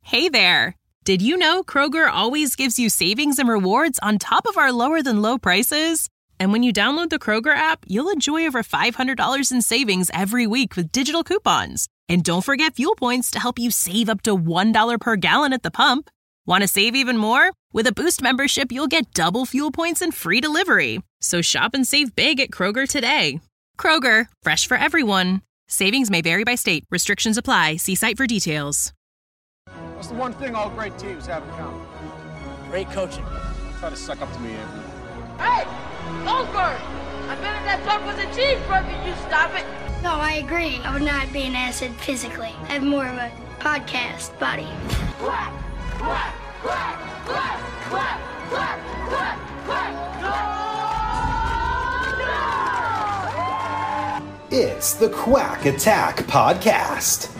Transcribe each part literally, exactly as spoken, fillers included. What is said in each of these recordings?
Hey there! Did you know Kroger always gives you savings and rewards on top of our lower-than-low prices? And when you download the Kroger app, you'll enjoy over five hundred dollars in savings every week with digital coupons. And don't forget fuel points to help you save up to one dollar per gallon at the pump. Want to save even more? With a Boost membership, you'll get double fuel points and free delivery. So shop and save big at Kroger today. Kroger, fresh for everyone. Savings may vary by state. Restrictions apply. See site for details. What's the one thing all great teams have in common? Great coaching. Try to suck up to me, Anthony. Hey! Goldberg! I bet if that talk was a cheeseburger, you stop it! No, I agree. I would not be an acid physically. I have more of a podcast body. Quack! Quack! Quack! Quack! Quack! Quack! Quack! Quack! No! No! It's the Quack Attack Podcast.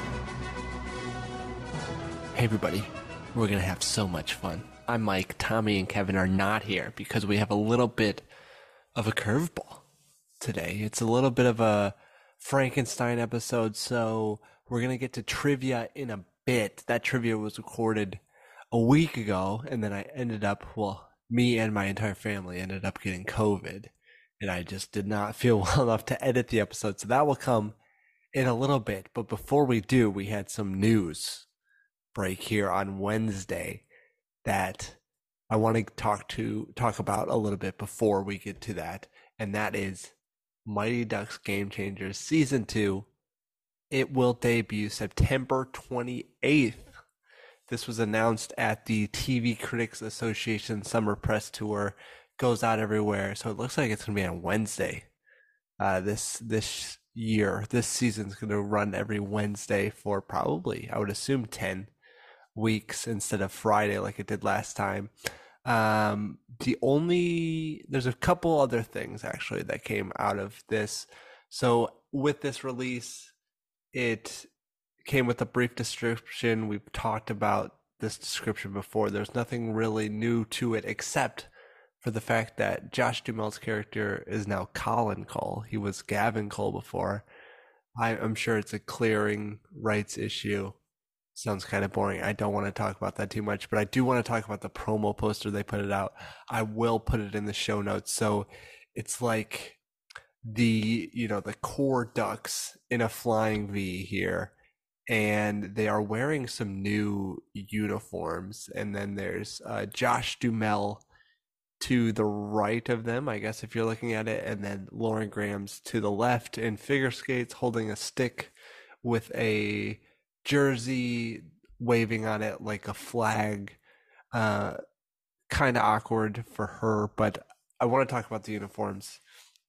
Hey everybody, we're going to have so much fun. I'm Mike, Tommy, and Kevin are not here because we have a little bit of a curveball today. It's a little bit of a Frankenstein episode, so we're going to get to trivia in a bit. That trivia was recorded a week ago, and then I ended up, well, me and my entire family ended up getting COVID, and I just did not feel well enough to edit the episode, so that will come in a little bit. But before we do, we had some news break here on Wednesday that I want to talk to talk about a little bit before we get to that, and that is Mighty Ducks Game Changers Season two. It will debut September twenty-eighth. This was announced at the T V Critics Association Summer Press Tour. Goes out everywhere, so it looks like it's going to be on Wednesday. Uh, this this year, this season's going to run every Wednesday for probably, I would assume, ten weeks instead of Friday like it did last time. Um, the only, there's a couple other things actually that came out of this. So with this release, it came with a brief description. We've talked about this description before. There's nothing really new to it except for the fact that Josh Duhamel's character is now Colin Cole. He was Gavin Cole before. I, I'm sure it's a clearing rights issue. Sounds kind of boring. I don't want to talk about that too much, but I do want to talk about the promo poster they put it out. I will put it in the show notes. So it's like the, you know, the core Ducks in a flying V here, and they are wearing some new uniforms. And then there's uh, Josh Duhamel to the right of them, I guess, if you're looking at it, and then Lauren Graham's to the left in figure skates holding a stick with a jersey waving on it like a flag. Uh, kind of awkward for her, but I want to talk about the uniforms,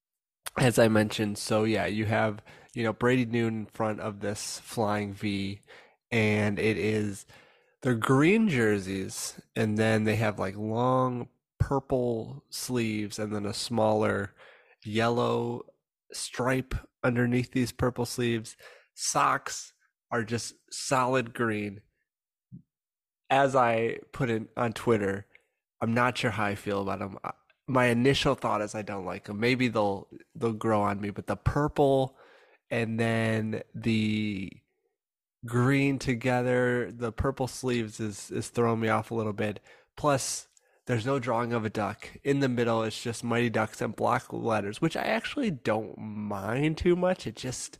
as I mentioned. So yeah, you have, you know, Brady Noon in front of this flying V, and it is, they're green jerseys, and then they have like long purple sleeves and then a smaller yellow stripe underneath these purple sleeves. Socks are just solid green. As I put it on Twitter, I'm not sure how I feel about them. My initial thought is I don't like them. Maybe they'll they'll grow on me, but the purple and then the green together, the purple sleeves is is throwing me off a little bit. Plus, there's no drawing of a duck. In the middle, it's just Mighty Ducks and block letters, which I actually don't mind too much. It just,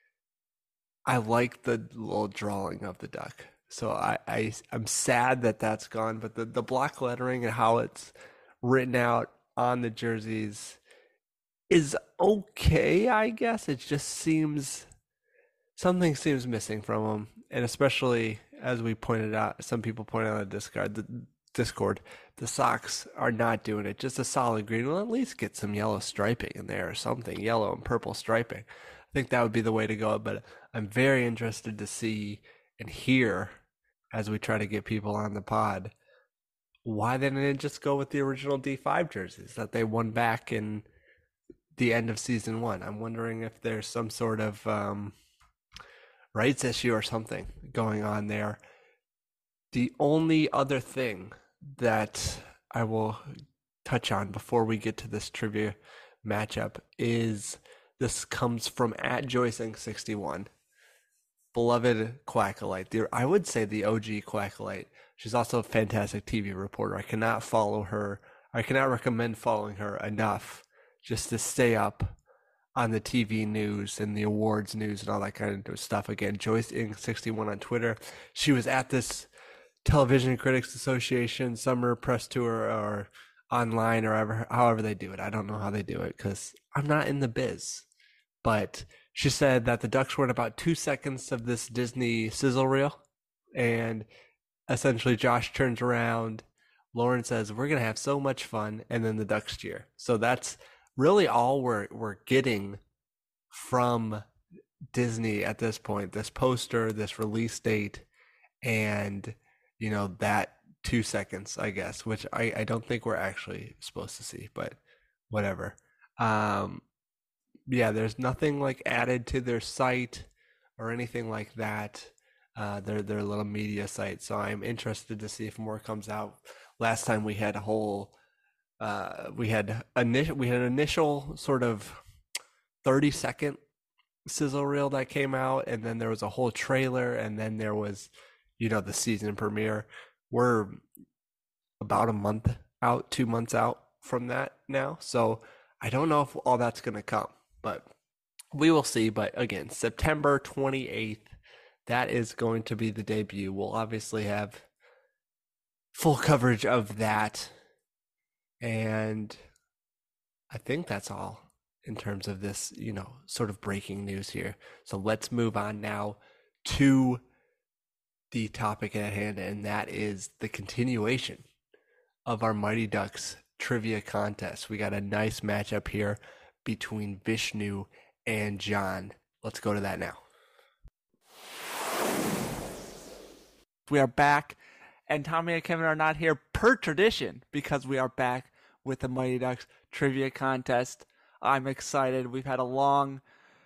I like the little drawing of the duck. So I, I, I'm sad that that's gone, but the, the block lettering and how it's written out on the jerseys is okay, I guess. It just seems, something seems missing from them. And especially, as we pointed out, some people pointed out on Discord, the Discord, the socks are not doing it. Just a solid green. Well, at least get some yellow striping in there or something, yellow and purple striping. I think that would be the way to go, but I'm very interested to see and hear, as we try to get people on the pod, why they didn't just go with the original D five jerseys that they won back in the end of season one. I'm wondering if there's some sort of um, rights issue or something going on there. The only other thing that I will touch on before we get to this trivia matchup is, this comes from at Joycing sixty-one. beloved Quackalite. The, I would say the O G Quackalite. She's also a fantastic T V reporter. I cannot follow her. I cannot recommend following her enough just to stay up on the T V news and the awards news and all that kind of stuff. Again, Joyce Ing sixty-one on Twitter. She was at this Television Critics Association summer press tour or online or ever, however they do it. I don't know how they do it because I'm not in the biz. But she said that the Ducks were in about two seconds of this Disney sizzle reel. And essentially Josh turns around. Lauren says, we're going to have so much fun. And then the Ducks cheer. So that's really all we're we're getting from Disney at this point. This poster, this release date, and, you know, that two seconds, I guess, which I, I don't think we're actually supposed to see, but whatever. Um, yeah, there's nothing like added to their site or anything like that. Uh, their their little media site. So I'm interested to see if more comes out. Last time we had a whole, uh, we had initial we had an initial sort of thirty second sizzle reel that came out, and then there was a whole trailer, and then there was, you know, the season premiere. We're about a month out, two months out from that now. So I don't know if all that's going to come, but we will see. But again, September twenty-eighth, that is going to be the debut. We'll obviously have full coverage of that. And I think that's all in terms of this, you know, sort of breaking news here. So let's move on now to the topic at hand, and that is the continuation of our Mighty Ducks trivia contest. We got a nice matchup here between Vishnu and John. Let's go to that now. We are back, and Tommy and Kevin are not here per tradition because we are back with the Mighty Ducks trivia contest. I'm excited. We've had a long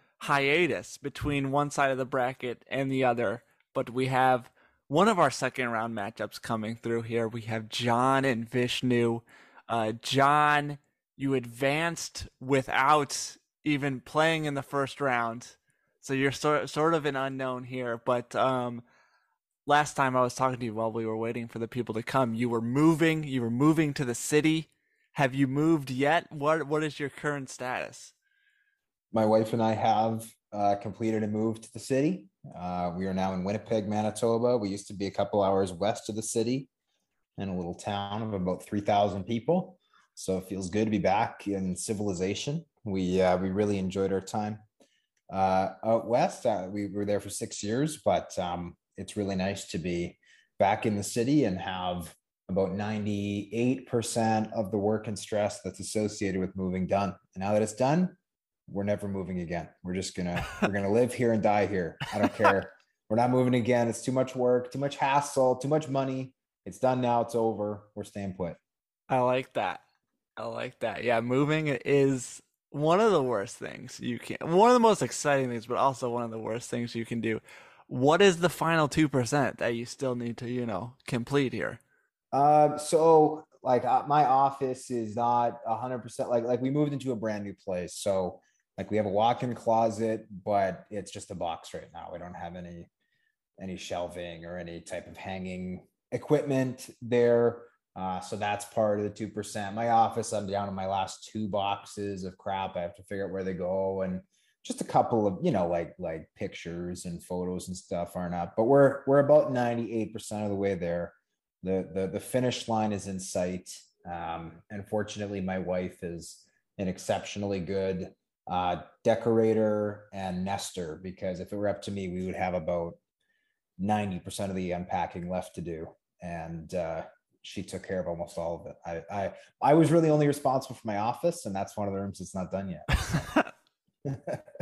hiatus between one side of the bracket and the other, but we have one of our second round matchups coming through here. We have John and Vishnu. Uh, John, you advanced without even playing in the first round, so you're sort sort of an unknown here. But um, last time I was talking to you while we were waiting for the people to come, you were moving. You were moving to the city. Have you moved yet? What What is your current status? My wife and I have uh, completed a move to the city. Uh, we are now in Winnipeg, Manitoba. We used to be a couple hours west of the city in a little town of about three thousand people. So it feels good to be back in civilization. We uh, we really enjoyed our time uh, out west. Uh, we were there for six years, but um, it's really nice to be back in the city and have about ninety-eight percent of the work and stress that's associated with moving done. And now that it's done, we're never moving again. We're just gonna we're gonna live here and die here. I don't care. We're not moving again. It's too much work, too much hassle, too much money. It's done now. It's over. We're staying put. I like that. I like that. Yeah, moving is one of the worst things you can. One of the most exciting things, but also one of the worst things you can do. What is the final two percent that you still need to, you know, complete here? Um. So, like, uh, my office is not a hundred percent. Like, like we moved into a brand new place, so. Like we have a walk-in closet, but it's just a box right now. We don't have any any shelving or any type of hanging equipment there. Uh, so that's part of the two percent. My office, I'm down to my last two boxes of crap. I have to figure out where they go, and just a couple of, you know, like like pictures and photos and stuff aren't up. But we're we're about ninety-eight percent of the way there. The the the finish line is in sight. Um, and fortunately, my wife is an exceptionally good uh decorator and nester, because if it were up to me, we would have about ninety percent of the unpacking left to do, and uh she took care of almost all of it. I I I was really only responsible for my office, and that's one of the rooms that's not done yet. So.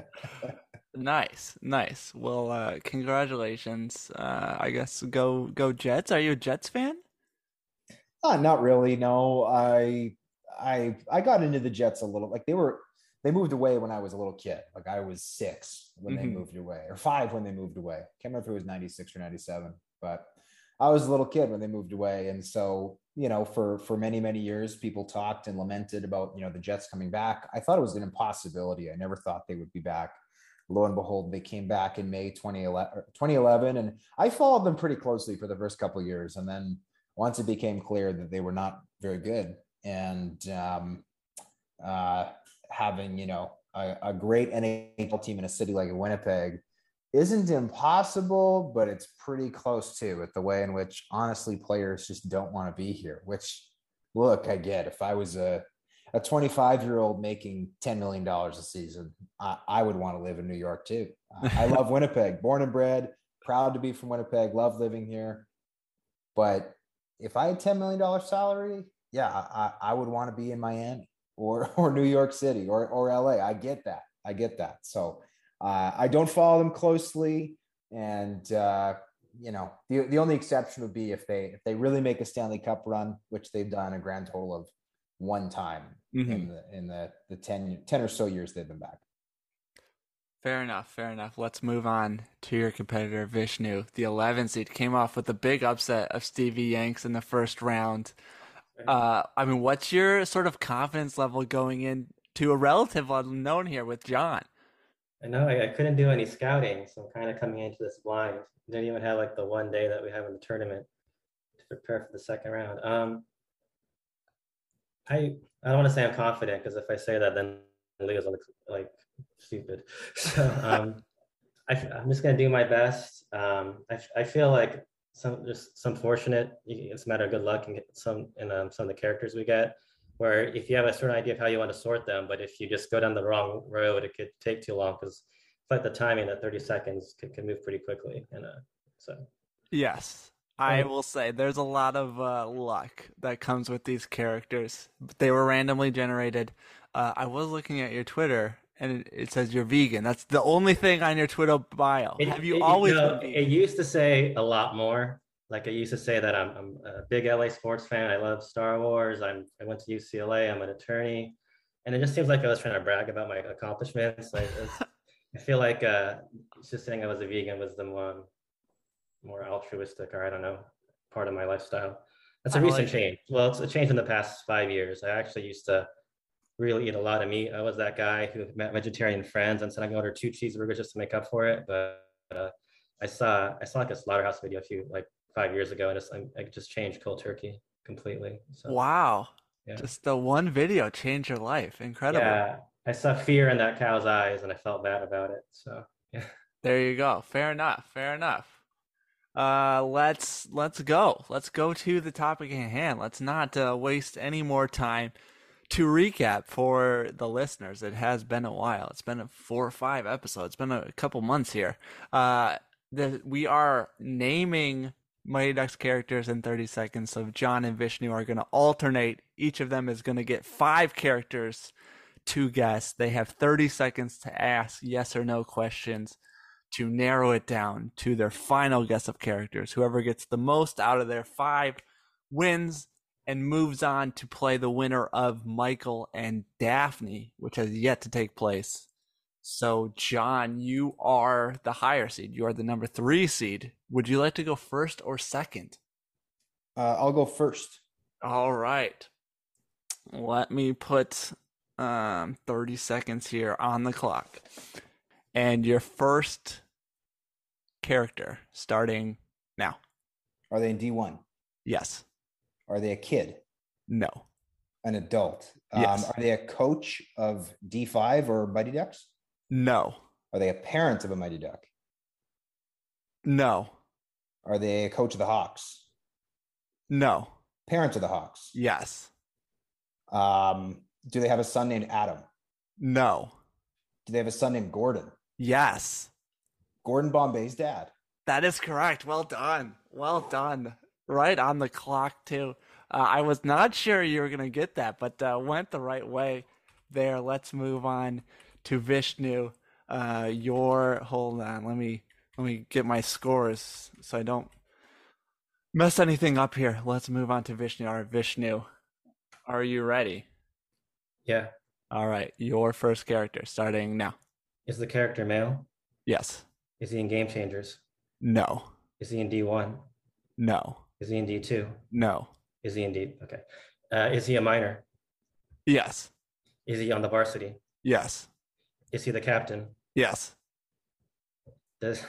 Nice, nice. Well, uh congratulations. uh I guess go go Jets. Are you a Jets fan? Uh, not really, no. I I I got into the Jets a little. Like they were They moved away when I was a little kid. Like I was six when mm-hmm. they moved away, or five when they moved away. Can't remember if it was ninety-six or ninety-seven, but I was a little kid when they moved away. And so, you know, for, for many, many years, people talked and lamented about, you know, the Jets coming back. I thought it was an impossibility. I never thought they would be back. lo and behold, they came back in May twenty eleven, and I followed them pretty closely for the first couple of years. And then once it became clear that they were not very good, and um, uh, having, you know, a, a great N H L team in a city like Winnipeg isn't impossible, but it's pretty close to, with the way in which, honestly, players just don't want to be here, which, look, I get. If I was a a twenty-five-year-old making ten million dollars a season, I, I would want to live in New York too. I love Winnipeg, born and bred, proud to be from Winnipeg, love living here. But if I had ten million dollars salary, yeah, I, I would want to be in Miami or or New York City or or L A. I get that. I get that. So uh, I don't follow them closely, and uh, you know, the the only exception would be if they if they really make a Stanley Cup run, which they've done a grand total of one time mm-hmm. in the in the the ten, ten or so years they've been back. Fair enough, fair enough. Let's move on to your competitor, Vishnu. The eleven seed came off with a big upset of Stevie Yanks in the first round. Uh, I mean, what's your sort of confidence level going into a relative unknown here with John? I know I, I couldn't do any scouting, so I'm kind of coming into this blind. Didn't even have like the one day that we have in the tournament to prepare for the second round. Um, I I don't want to say I'm confident, because if I say that, then Leo's like, like stupid. So um, I, I'm just gonna do my best. Um, I I feel like some just some fortunate. It's a matter of good luck and get some in um, some of the characters we get. Where if you have a certain idea of how you want to sort them, but if you just go down the wrong road, it could take too long, because like the timing at thirty seconds can, can move pretty quickly. And uh, so yes. I will say there's a lot of uh, luck that comes with these characters. They were randomly generated. Uh, I was looking at your Twitter, and it, it says you're vegan. That's the only thing on your Twitter bio. It, Have you it, always no, been vegan? It used to say a lot more. Like I used to say that I'm, I'm a big L A sports fan. I love Star Wars. I'm I went to U C L A. I'm an attorney, and it just seems like I was trying to brag about my accomplishments. Like I feel like uh, just saying I was a vegan was the more more altruistic, or I don't know, part of my lifestyle. That's a I recent like change. Well, it's a change in the past five years. I actually used to really eat a lot of meat. I was that guy who met vegetarian friends and said I'm going to order two cheeseburgers just to make up for it. But uh, I saw I saw like a Slaughterhouse video a few like five years ago, and just I, I just changed cold turkey completely. So, wow. Yeah. Just the one video changed your life. Incredible. Yeah. I saw fear in that cow's eyes, and I felt bad about it. So yeah. There you go. Fair enough. Fair enough. Uh, let's let's go. Let's go to the topic at hand. Let's not uh, waste any more time. To recap for the listeners, it has been a while. It's been a four or five episodes. It's been a couple months here. Uh, the, we are naming Mighty Ducks characters in thirty seconds. So John and Vishnu are going to alternate. Each of them is going to get five characters to guess. They have thirty seconds to ask yes or no questions to narrow it down to their final guess of characters. Whoever gets the most out of their five wins and moves on to play the winner of Michael and Daphne, which has yet to take place. So, John, you are the higher seed. You are the number three seed. Would you like to go first or second? Uh, I'll go first. All right. Let me put um, thirty seconds here on the clock. And your first character starting now. Are they in D one? Yes. Are they a kid? No. An adult? Yes. Um, are they a coach of D five or Mighty Ducks? No. Are they a parent of a Mighty Duck? No. Are they a coach of the Hawks? No. Parent of the Hawks? Yes. Um, do they have a son named Adam? No. Do they have a son named Gordon? Yes. Gordon Bombay's dad. That is correct. Well done. Well done. Right on the clock, too. Uh, I was not sure you were going to get that, but uh, went the right way there. Let's move on to Vishnu. Uh, your hold on. Let me let me get my scores so I don't mess anything up here. Let's move on to Vishnu. All right, Vishnu, are you ready? Yeah. All right, your first character starting now. Is the character male? Yes. Is he in Game Changers? No. Is he in D one? No. Is he in D two? No. Is he in D? Okay. Uh, is he a minor? Yes. Is he on the varsity? Yes. Is he the captain? Yes. Does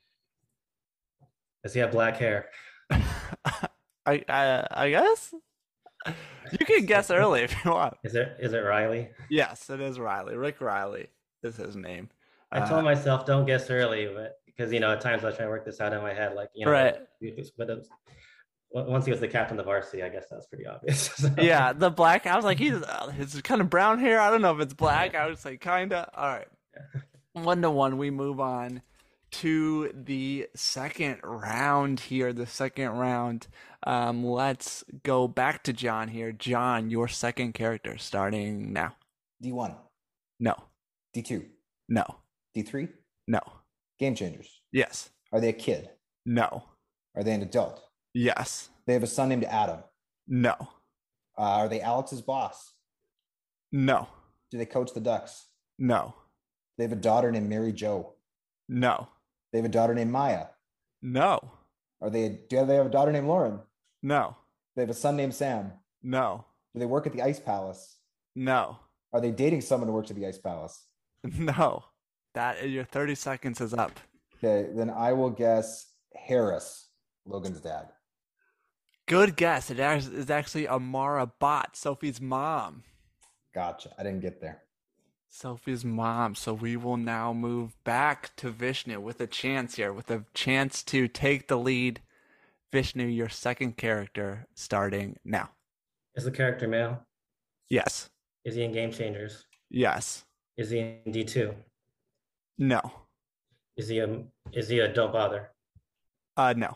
Does he have black hair? I, I I guess you can guess early if you want. Is it is it Riley? Yes, it is Riley. Rick Riley is his name. I Uh, told myself don't guess early, but because you know at times I was trying to work this out in my head, like you know, Right. But it was, once he was the captain of varsity, I guess that's pretty obvious. So- Yeah, the black. I was like, he's uh, his kind of brown hair. I don't know if it's black. I was like, kinda. All right, one to one. We move on to the second round here. The second round. Um, let's go back to John here. John, your second character starting now. D one, No, D two, no, D three. no. Game changers. Yes, Are they a kid? no, Are they an adult? yes, They have a son named Adam. no, Uh, are they Alex's boss? no, Do they coach the Ducks? no, They have a daughter named Mary Jo. no, They have a daughter named Maya. no, Are they? Do they have a daughter named Lauren? no, They have a son named Sam. no, Do they work at the Ice Palace? no, Are they dating someone who works at the Ice Palace? no. That your thirty seconds is up. Okay, then I will guess Harris, Logan's dad. Good guess. It act- is actually Amara Bott, Sophie's mom. Gotcha. I didn't get there. Sophie's mom. So we will now move back to Vishnu with a chance here, with a chance to take the lead. Vishnu, your second character, starting now. Is the character male? Yes. Is he in Game Changers? Yes. Is he in D two? No. Is he a is he a Don't Bother? Uh, no.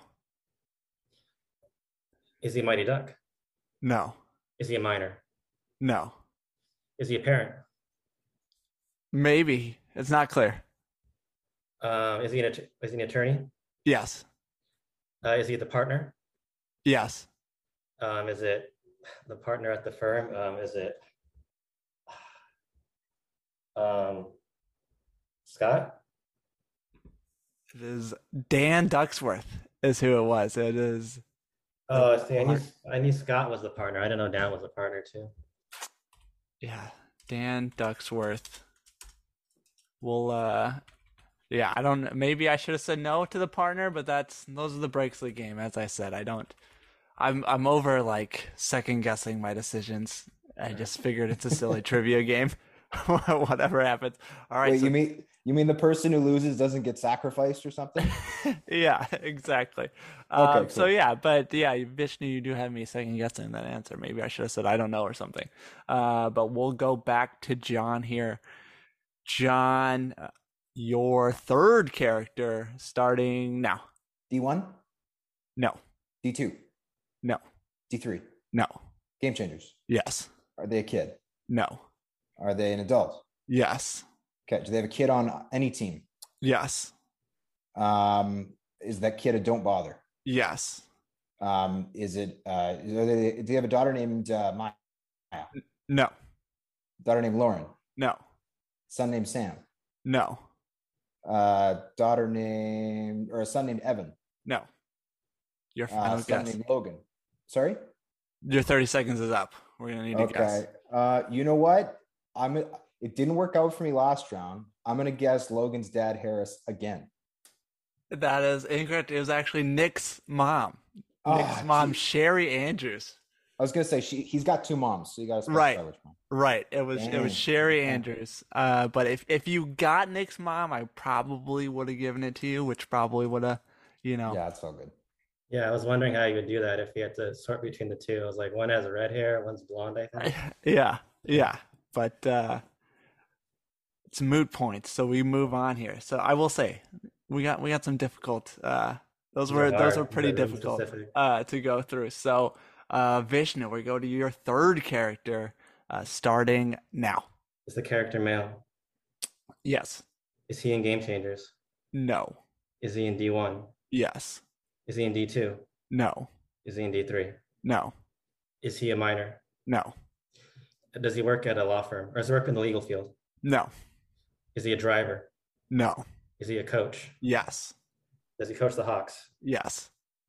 Is he a Mighty Duck? No. Is he a minor? No. Is he a parent? Maybe. It's not clear. Uh, is he an att- is he an attorney? Yes. Uh, is he the partner? Yes. Um, is it the partner at the firm? Um, is it um, Scott? It is Dan Ducksworth is who it was. It is. Oh, see, I knew I knew Scott was the partner. I didn't know Dan was the partner too. Yeah, Dan Ducksworth. Well, uh, yeah, I don't. Maybe I should have said no to the partner, but that's those are the breaks of the game. As I said, I don't. I'm I'm over like second guessing my decisions. I just figured it's a silly trivia game. Whatever happens. All right. Wait, so- you mean you mean the person who loses doesn't get sacrificed or something? Yeah, exactly. Okay, Um, So cool. yeah, but yeah, Vishnu, you do have me second guessing that answer. Maybe I should have said I don't know or something. Uh, but we'll go back to John here. John, uh, your third character starting now. D one, No, D two, no, D three. no. Game changers. Yes, Are they a kid? no, Are they an adult? yes, Okay. Do they have a kid on any team? yes, Um, is that kid a don't bother? yes, Um, is it? Uh, are they, do they have a daughter named uh, Maya? no, Daughter named Lauren? no, Son named Sam? no, Uh, daughter named or a son named Evan? no. Your Uh, final son guess. named Logan? Sorry. Your thirty seconds is up. We're gonna need to guess. Okay. Uh, you know what? I'm. It didn't work out for me last round. I'm gonna guess Logan's dad, Harris, again. That is incorrect. It was actually Nick's mom. Nick's Ah, mom, geez. Sherry Andrews. I was gonna say she. He's got two moms, so you gotta specify Right. which one. Right. It was it was Dang. Sherry Okay. Andrews. Uh, but if if you got Nick's mom, I probably would have given it to you, which probably would have, you know. Yeah, it's all good. Yeah, I was wondering how you would do that if you had to sort between the two. I was like, one has red hair, one's blonde, I think. Yeah. Yeah. But uh, it's moot points, so we move on here. So I will say, we got we got some difficult. Uh, those These were are those hard. were These pretty are really difficult specific. uh, to go through. So uh, Vishnu, we go to your third character, uh, starting now. Is the character male? Yes. Is he in Game Changers? No. Is he in D one? Yes. Is he in D two? No. Is he in D three? No. Is he a minor? No. Does he work at a law firm or does he work in the legal field? No. Is he a driver? No. Is he a coach? Yes. Does he coach the Hawks? Yes.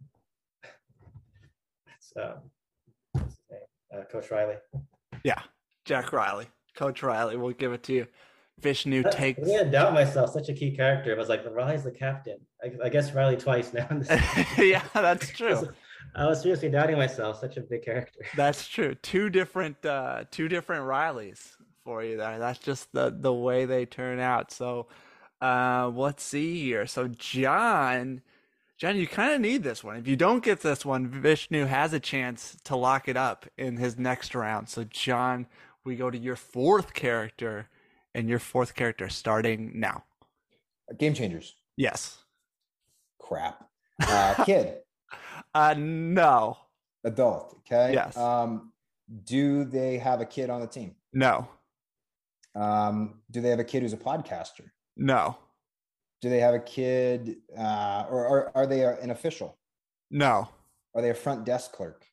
So, what's his name? Uh, Coach Riley. Yeah. Jack Riley. Coach Riley. We'll give it to you. Vishnu takes. I didn't doubt myself. Such a key character. It was like Riley's the captain. I, I guess Riley twice now. Yeah, that's true. I was seriously doubting myself. Such a big character. That's true. Two different, uh, two different Rileys for you there. That's just the the way they turn out. So, uh, let's see here. So, John, John, you kind of need this one. If you don't get this one, Vishnu has a chance to lock it up in his next round. So, John, we go to your fourth character, and your fourth character starting now. Game Changers. Yes. Crap. Uh, kid. uh, no. Adult. Okay. Yes. Um, do they have a kid on the team? No. Um, do they have a kid who's a podcaster? No. Do they have a kid, uh, or, or are they an official? No. Are they a front desk clerk?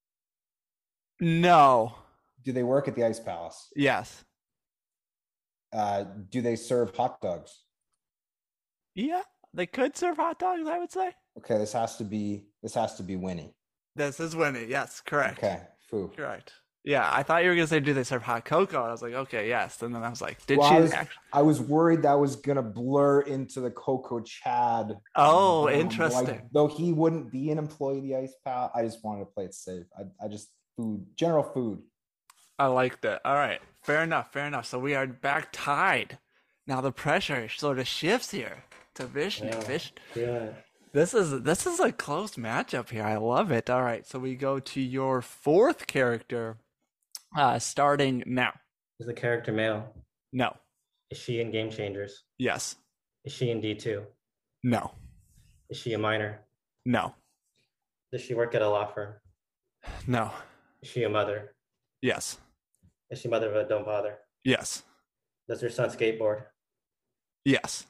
No. Do they work at the Ice Palace? Yes. Uh, do they serve hot dogs? Yeah, they could serve hot dogs, I would say. Okay, this has to be this has to be Winnie. This is Winnie. Yes, correct. Okay, Foo. Correct. Yeah, I thought you were gonna say, do they serve hot cocoa? I was like, okay, yes. And then I was like, did well, she I was, actually? I was worried that was gonna blur into the Coco Chad. Oh, um, interesting. Like, though he wouldn't be an employee of the Ice Palace, I just wanted to play it safe. I, I just food, general food. I liked it. All right, fair enough, fair enough. So we are back tied. Now the pressure sort of shifts here to Vishnu. Yeah, Vishnu. yeah. This is this is a close matchup here. I love it. All right, so we go to your fourth character, uh, starting now. Is the character male? No. Is she in Game Changers? Yes. Is she in D two? No. Is she a minor? No. Does she work at a law firm? No. Is she a mother? Yes. Is she mother of a don't bother? Yes. Does her son skateboard? Yes.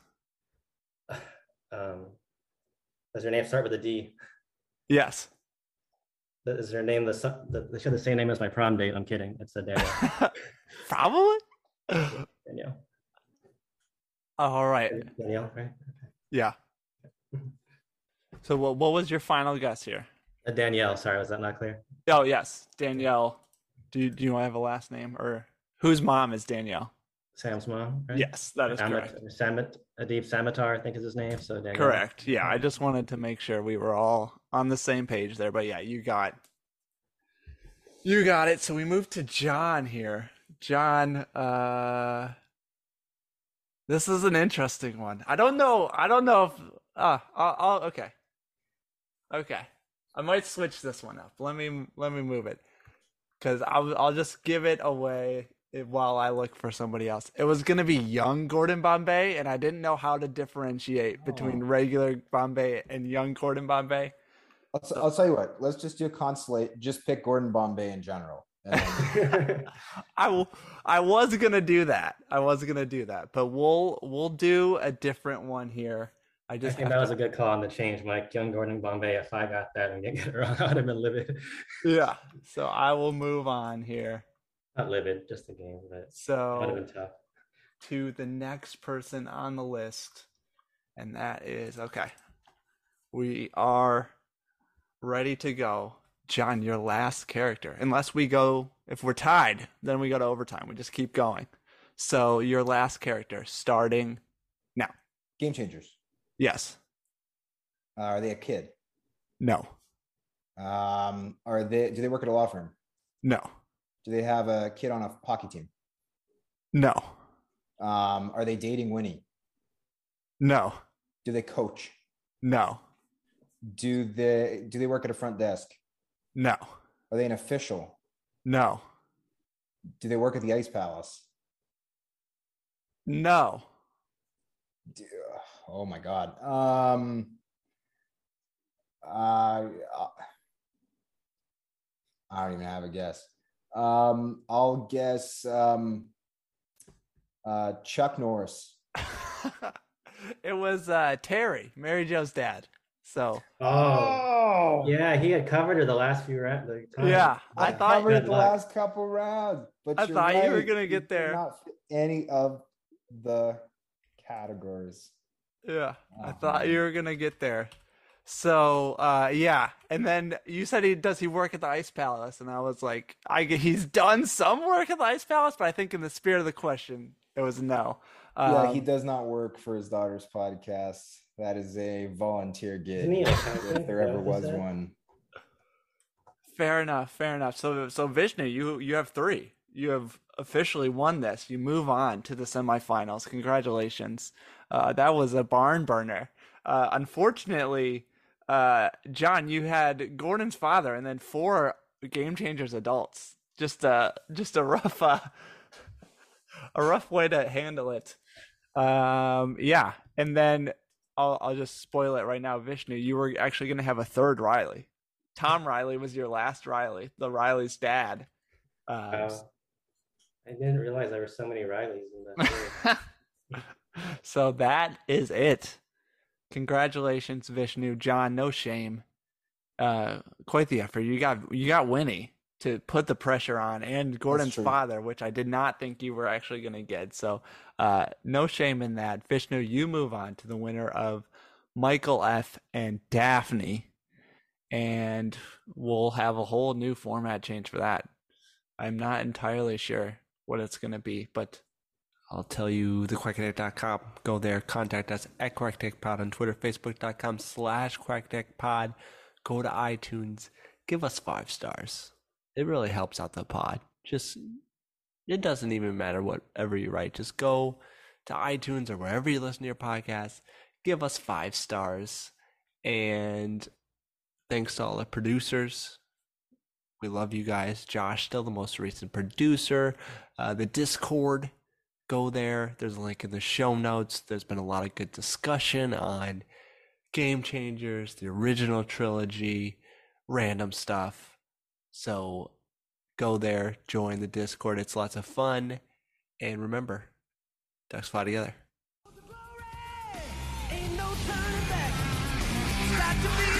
Um, does her name start with a D? Yes. Is her name the son? The, they should have the same name as my prom date. I'm kidding. It's a Danielle. Probably. Danielle. All right. Danielle, right? Yeah. So what what was your final guess here? A Danielle. Sorry, was that not clear? Oh yes, Danielle. Do you, do you have a last name, or whose mom is Danielle? Sam's mom. Right? Yes, that is Amit, correct. Samit, Adib Samatar, I think is his name. So Danielle. Correct. Yeah, I just wanted to make sure we were all on the same page there. But yeah, you got you got it. So we move to John here. John, uh this is an interesting one. I don't know. I don't know if uh I'll, I'll okay. Okay. I might switch this one up. Let me let me move it. Cuz I'll I'll just give it away while I look for somebody else. It was going to be young Gordon Bombay, and I didn't know how to differentiate between oh. regular Bombay and young Gordon Bombay. I'll, so, I'll tell you what. Let's just do a constellate. Just pick Gordon Bombay in general. Then... I will. I was going to do that. I was going to do that, but we'll we'll do a different one here. I just I think that to... was a good call on the change, Mike. Young Gordon Bombay. If I got that and get it wrong, I would have been livid. Yeah. So I will move on here. Not livid, just a game, but so it would have been tough. To the next person on the list, and that is okay. We are ready to go. John, your last character. Unless we go, if we're tied, then we go to overtime. We just keep going. So your last character, starting now. Game Changers. Yes. Uh, are they a kid? No. Um, are they? Do they work at a law firm? No. Do they have a kid on a hockey team? No. Um, are they dating Winnie? No. Do they coach? No. Do they do they work at a front desk? No. Are they an official? No. Do they work at the Ice Palace? No. Do, oh my God. Um, uh, I don't even have a guess. Um, I'll guess um, uh, Chuck Norris. It was uh, Terry, Mary Jo's dad. So. Oh. Yeah, he had covered her the last few rounds. Yeah, I thought covered it the last couple rounds. But I you're thought right. you were gonna get there. Not fit any of the categories. Yeah, oh, I thought man. you were gonna get there. So, uh, yeah, and then you said he does he work at the Ice Palace, and I was like, I he's done some work at the Ice Palace, but I think in the spirit of the question, It was no. Yeah, Um, he does not work for his daughter's podcast. That is a volunteer gig, if there ever was one. Fair enough. Fair enough. So, so Vishnu, you you have three. You have officially won this. You move on to the semifinals. Congratulations. Uh, that was a barn burner. Uh, unfortunately, uh, John, you had Gordon's father and then four Game Changers adults. Just a just a rough uh, a rough way to handle it. Um, yeah, and then I'll I'll just spoil it right now. Vishnu, you were actually going to have a third Riley. Tom Riley was your last Riley, the Riley's dad. Um, uh, I didn't realize there were so many Rileys in that. So that is it. Congratulations, Vishnu. John, no shame. Uh, quite the effort. You got you got Winnie to put the pressure on, and Gordon's father, which I did not think you were actually going to get. So uh, no shame in that. Vishnu, you move on to the winner of Michael F. and Daphne. And we'll have a whole new format change for that. I'm not entirely sure what it's going to be, but I'll tell you the quack deck dot com. Go there, contact us at quackdeckpod on Twitter, facebook.com slash quackdeckpod. Go to iTunes, give us five stars. It really helps out the pod. Just, it doesn't even matter whatever you write. Just go to iTunes or wherever you listen to your podcast, give us five stars. And thanks to all the producers. We love you guys. Josh, still the most recent producer. Uh, the Discord, go there. There's a link in the show notes. There's been a lot of good discussion on Game Changers, the original trilogy, random stuff. So go there, join the Discord. It's lots of fun. And remember, ducks fly together. Ain't no turning back. Got to be